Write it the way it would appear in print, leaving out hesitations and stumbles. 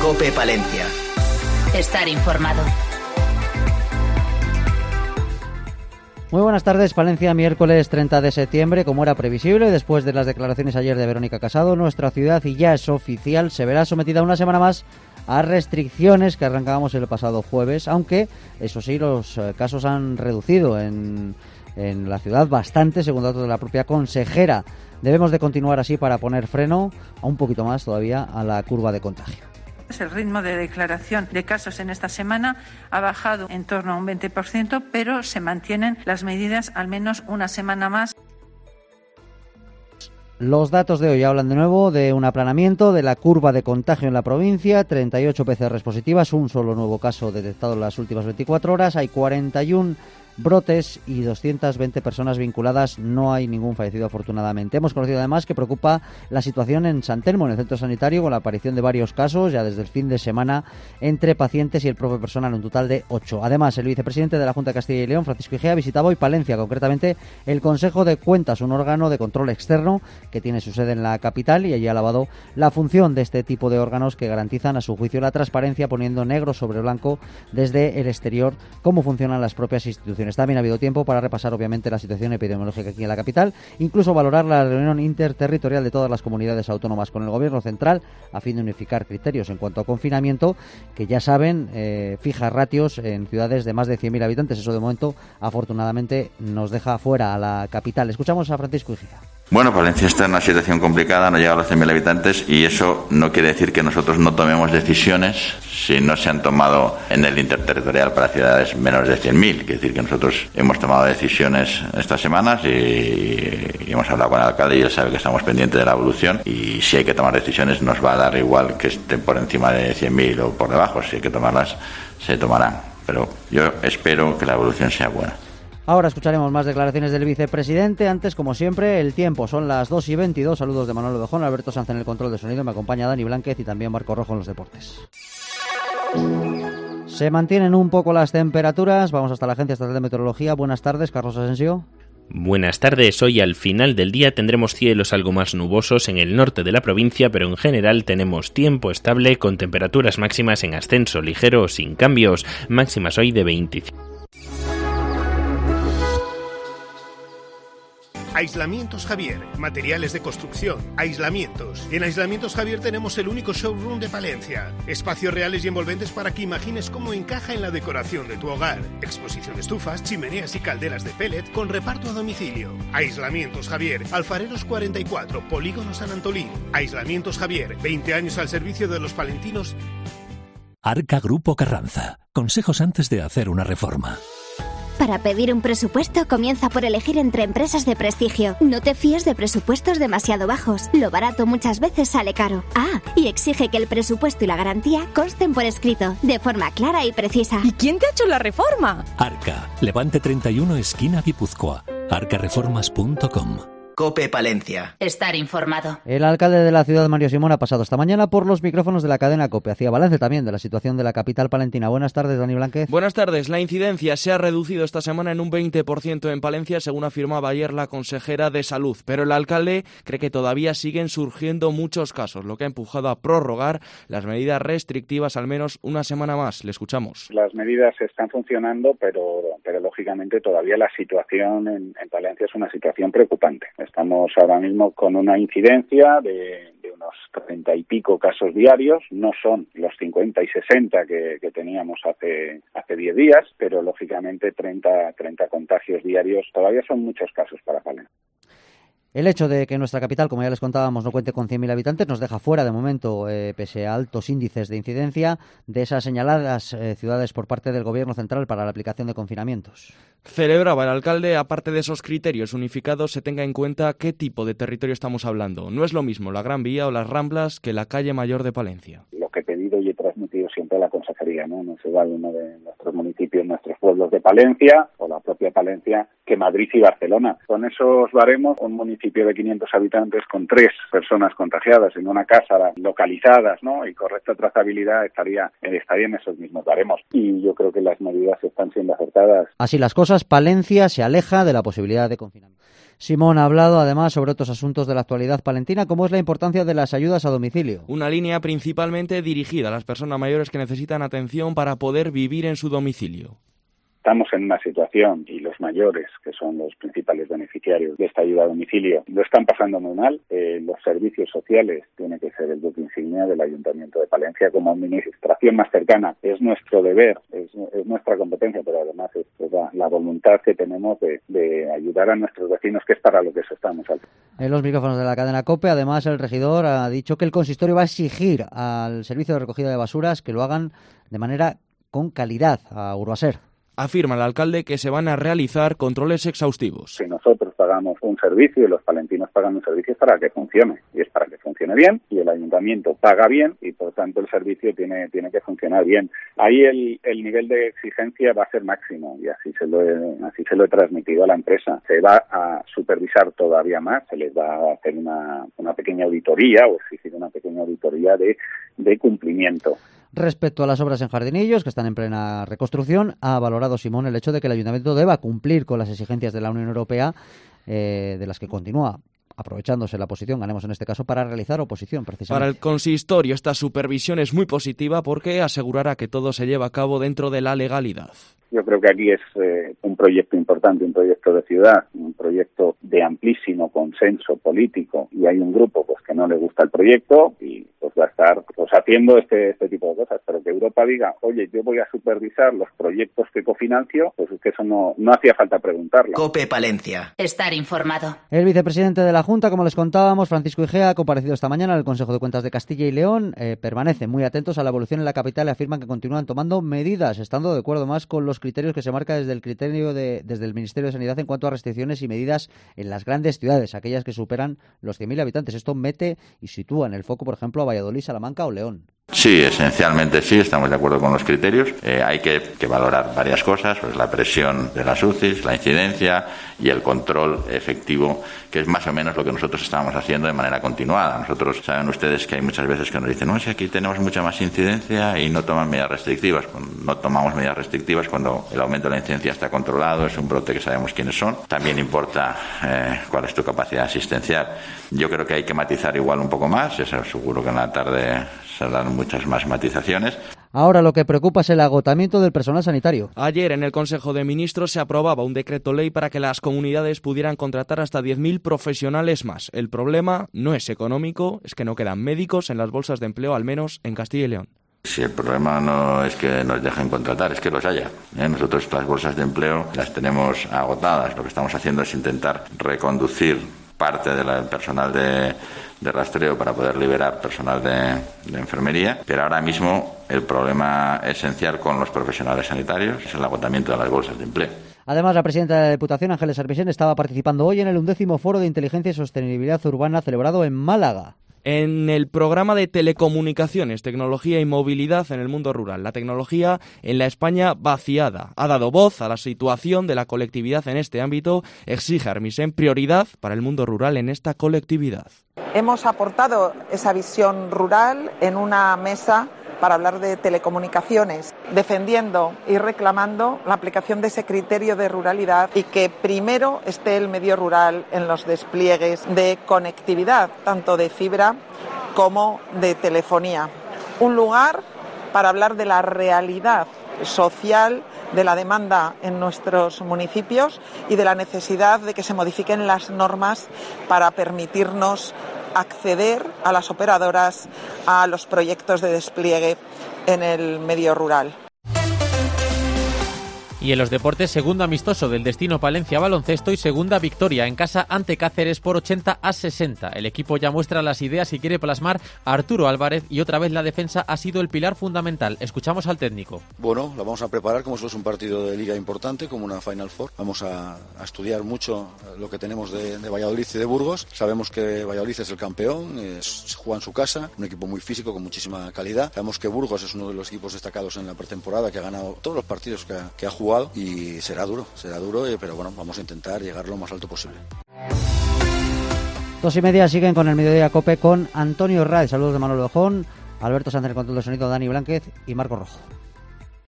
COPE Palencia. Estar informado. Muy buenas tardes, Palencia, miércoles 30 de septiembre, como era previsible, después de las declaraciones ayer de Verónica Casado, nuestra ciudad, y ya es oficial, se verá sometida una semana más a restricciones que arrancábamos el pasado jueves, aunque, eso sí, los casos han reducido en la ciudad bastante, según datos de la propia consejera. Debemos de continuar así para poner freno, a un poquito más todavía, a la curva de contagio. El ritmo de declaración de casos en esta semana ha bajado en torno a un 20%, pero se mantienen las medidas al menos una semana más. Los datos de hoy hablan de nuevo de un aplanamiento de la curva de contagio en la provincia, 38 PCRs positivas, un solo nuevo caso detectado en las últimas 24 horas, hay 41 brotes y 220 personas vinculadas, no hay ningún fallecido afortunadamente. Hemos conocido además que preocupa la situación en San Telmo, en el centro sanitario, con la aparición de varios casos ya desde el fin de semana entre pacientes y el propio personal, un total de 8. Además, el vicepresidente de la Junta de Castilla y León, Francisco Igea, visitaba hoy Palencia, concretamente el Consejo de Cuentas, un órgano de control externo que tiene su sede en la capital, y allí ha alabado la función de este tipo de órganos que garantizan a su juicio la transparencia, poniendo negro sobre blanco desde el exterior cómo funcionan las propias instituciones. También ha habido tiempo para repasar obviamente la situación epidemiológica aquí en la capital, incluso valorar la reunión interterritorial de todas las comunidades autónomas con el gobierno central a fin de unificar criterios en cuanto a confinamiento, que ya saben fija ratios en ciudades de más de 100.000 habitantes. Eso de momento afortunadamente nos deja fuera a la capital. Escuchamos a Francisco Igea. Bueno, Palencia está en una situación complicada, no llega a los 100.000 habitantes, y eso no quiere decir que nosotros no tomemos decisiones si no se han tomado en el interterritorial para ciudades menos de 100.000. Quiere decir que nosotros hemos tomado decisiones estas semanas y hemos hablado con el alcalde y él sabe que estamos pendientes de la evolución, y si hay que tomar decisiones nos va a dar igual que estén por encima de 100.000 o por debajo. Si hay que tomarlas, se tomarán. Pero yo espero que la evolución sea buena. Ahora escucharemos más declaraciones del vicepresidente. Antes, como siempre, el tiempo. Son las 2:22. Saludos de Manuel Ovejón, Alberto Sanz en el control de sonido. Me acompaña Dani Blánquez y también Marco Rojo en los deportes. Se mantienen un poco las temperaturas. Vamos hasta la Agencia Estatal de Meteorología. Buenas tardes, Carlos Asensio. Buenas tardes. Hoy al final del día tendremos cielos algo más nubosos en el norte de la provincia, pero en general tenemos tiempo estable con temperaturas máximas en ascenso ligero sin cambios. Máximas hoy de 25. Aislamientos Javier, materiales de construcción, aislamientos. En Aislamientos Javier tenemos el único showroom de Palencia. Espacios reales y envolventes para que imagines cómo encaja en la decoración de tu hogar. Exposición de estufas, chimeneas y calderas de pellet con reparto a domicilio. Aislamientos Javier, Alfareros 44, Polígono San Antolín. Aislamientos Javier, 20 años al servicio de los palentinos. Arca Grupo Carranza. Consejos antes de hacer una reforma. Para pedir un presupuesto, comienza por elegir entre empresas de prestigio. No te fíes de presupuestos demasiado bajos. Lo barato muchas veces sale caro. Ah, y exige que el presupuesto y la garantía consten por escrito, de forma clara y precisa. ¿Y quién te ha hecho la reforma? Arca, Levante 31, esquina Guipúzcoa. arcareformas.com. COPE Palencia. Estar informado. El alcalde de la ciudad, Mario Simón, ha pasado esta mañana por los micrófonos de la cadena COPE. Hacía balance también de la situación de la capital palentina. Buenas tardes, Dani Blánquez. Buenas tardes. La incidencia se ha reducido esta semana en un 20% en Palencia, según afirmaba ayer la consejera de Salud. Pero el alcalde cree que todavía siguen surgiendo muchos casos, lo que ha empujado a prorrogar las medidas restrictivas al menos una semana más. Le escuchamos. Las medidas están funcionando, pero lógicamente todavía la situación en Palencia es una situación preocupante. Estamos ahora mismo con una incidencia de unos 30 y pico casos diarios. No son los 50 y 60 que teníamos hace 10 días, pero lógicamente 30 contagios diarios todavía son muchos casos para Palencia. El hecho de que nuestra capital, como ya les contábamos, no cuente con 100.000 habitantes nos deja fuera de momento, pese a altos índices de incidencia, de esas señaladas ciudades por parte del Gobierno central para la aplicación de confinamientos. Celebraba el alcalde, aparte de esos criterios unificados, se tenga en cuenta qué tipo de territorio estamos hablando. No es lo mismo la Gran Vía o las Ramblas que la calle Mayor de Palencia. Lo que he pedido y he transmitido siempre toda la consejería, ¿no? No es igual uno de nuestros municipios, nuestros pueblos de Palencia o la propia Palencia que Madrid y Barcelona. Con esos baremos, un municipio de 500 habitantes con 3 personas contagiadas en una casa localizadas, ¿no? Y correcta trazabilidad estaría en esos mismos baremos. Y yo creo que las medidas están siendo acertadas. Así las cosas, Palencia se aleja de la posibilidad de confinamiento. Simón ha hablado además sobre otros asuntos de la actualidad palentina, como es la importancia de las ayudas a domicilio. Una línea principalmente dirigida a las personas mayores que necesitan atención para poder vivir en su domicilio. Estamos en una situación, y los mayores, que son los principales beneficiarios de esta ayuda a domicilio, lo están pasando muy mal. Los servicios sociales tiene que ser el buque insignia del Ayuntamiento de Palencia como administración más cercana. Es nuestro deber, es nuestra competencia, pero además es la voluntad que tenemos de ayudar a nuestros vecinos, que es para lo que estamos haciendo. En los micrófonos de la cadena COPE, además, el regidor ha dicho que el consistorio va a exigir al servicio de recogida de basuras que lo hagan de manera con calidad a Urbaser. Afirma el alcalde que se van a realizar controles exhaustivos. Si nosotros pagamos un servicio y los palentinos pagan un servicio, es para que funcione, y es para que funcione bien, y el ayuntamiento paga bien, y por tanto el servicio tiene que funcionar bien. Ahí el nivel de exigencia va a ser máximo, y así se lo he transmitido a la empresa. Se va a supervisar todavía más, se les va a hacer una pequeña auditoría, o exigir una pequeña auditoría de cumplimiento. Respecto a las obras en Jardinillos, que están en plena reconstrucción, ha valorado Simón el hecho de que el Ayuntamiento deba cumplir con las exigencias de la Unión Europea, de las que continúa aprovechándose la posición, ganemos en este caso, para realizar oposición, precisamente. Para el consistorio, esta supervisión es muy positiva porque asegurará que todo se lleva a cabo dentro de la legalidad. Yo creo que aquí es un proyecto importante, un proyecto de ciudad, un proyecto de amplísimo consenso político, y hay un grupo pues que no le gusta el proyecto y pues va a estar pues haciendo este tipo de cosas, pero que Europa diga, oye, yo voy a supervisar los proyectos que cofinancio, pues es que eso no hhacía falta preguntarlo. COPE Palencia. Estar informado. El vicepresidente de la Junta, como les contábamos, Francisco Igea, ha comparecido esta mañana en el Consejo de Cuentas de Castilla y León. Permanecen muy atentos a la evolución en la capital y afirman que continúan tomando medidas, estando de acuerdo más con los criterios que se marca desde el Ministerio de Sanidad en cuanto a restricciones y medidas en las grandes ciudades, aquellas que superan los 100.000 habitantes. Esto mete y sitúa en el foco, por ejemplo, a Valladolid, Salamanca o León. Sí, esencialmente sí, estamos de acuerdo con los criterios. Hay que valorar varias cosas, pues la presión de las UCIs, la incidencia y el control efectivo, que es más o menos lo que nosotros estábamos haciendo de manera continuada. Nosotros, saben ustedes que hay muchas veces que nos dicen, no, si aquí tenemos mucha más incidencia y no toman medidas restrictivas. No tomamos medidas restrictivas cuando el aumento de la incidencia está controlado, es un brote que sabemos quiénes son. También importa cuál es tu capacidad asistencial. Yo creo que hay que matizar igual un poco más, eso seguro que en la tarde se dan muchas más matizaciones. Ahora lo que preocupa es el agotamiento del personal sanitario. Ayer en el Consejo de Ministros se aprobaba un decreto ley para que las comunidades pudieran contratar hasta 10.000 profesionales más. El problema no es económico, es que no quedan médicos en las bolsas de empleo, al menos en Castilla y León. Si el problema no es que nos dejen contratar, es que los haya. Nosotros las bolsas de empleo las tenemos agotadas. Lo que estamos haciendo es intentar reconducir parte del personal de rastreo para poder liberar personal de enfermería, pero ahora mismo el problema esencial con los profesionales sanitarios es el agotamiento de las bolsas de empleo. Además, la presidenta de la Diputación, Ángeles Sarvisén, estaba participando hoy en el 11º Foro de Inteligencia y Sostenibilidad Urbana celebrado en Málaga. En el programa de telecomunicaciones, tecnología y movilidad en el mundo rural, la tecnología en la España vaciada, ha dado voz a la situación de la colectividad en este ámbito. Exige Armisen prioridad para el mundo rural en esta colectividad. Hemos aportado esa visión rural en una mesa para hablar de telecomunicaciones, defendiendo y reclamando la aplicación de ese criterio de ruralidad y que primero esté el medio rural en los despliegues de conectividad, tanto de fibra como de telefonía. Un lugar para hablar de la realidad social de la demanda en nuestros municipios y de la necesidad de que se modifiquen las normas para permitirnos acceder a las operadoras a los proyectos de despliegue en el medio rural. Y en los deportes, segundo amistoso del Destino Palencia Baloncesto y segunda victoria en casa ante Cáceres por 80-60. El equipo ya muestra las ideas que quiere plasmar a Arturo Álvarez y otra vez la defensa ha sido el pilar fundamental. Escuchamos al técnico. Bueno, la vamos a preparar como si fuese un partido de liga importante, como una Final Four. Vamos a estudiar mucho lo que tenemos de Valladolid y de Burgos. Sabemos que Valladolid es el campeón, juega en su casa, un equipo muy físico con muchísima calidad. Sabemos que Burgos es uno de los equipos destacados en la pretemporada, que ha ganado todos los partidos que ha jugado y será duro, pero bueno, vamos a intentar llegar lo más alto posible. 2:30 siguen con el Mediodía Cope con Antonio Herrera. Saludos de Manuel Bejón, Alberto Sánchez en el control de sonido, Dani Blánquez y Marco Rojo.